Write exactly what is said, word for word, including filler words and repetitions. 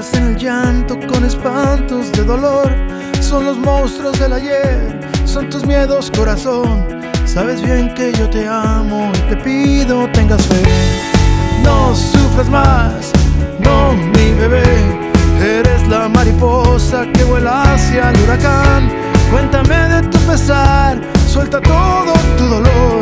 Juegas en el llanto con espantos de dolor. Son los monstruos del ayer, son tus miedos, corazón. Sabes bien que yo te amo y te pido tengas fe. No sufras más, no mi bebé. Eres la mariposa que vuela hacia el huracán. Cuéntame de tu pesar, suelta todo tu dolor.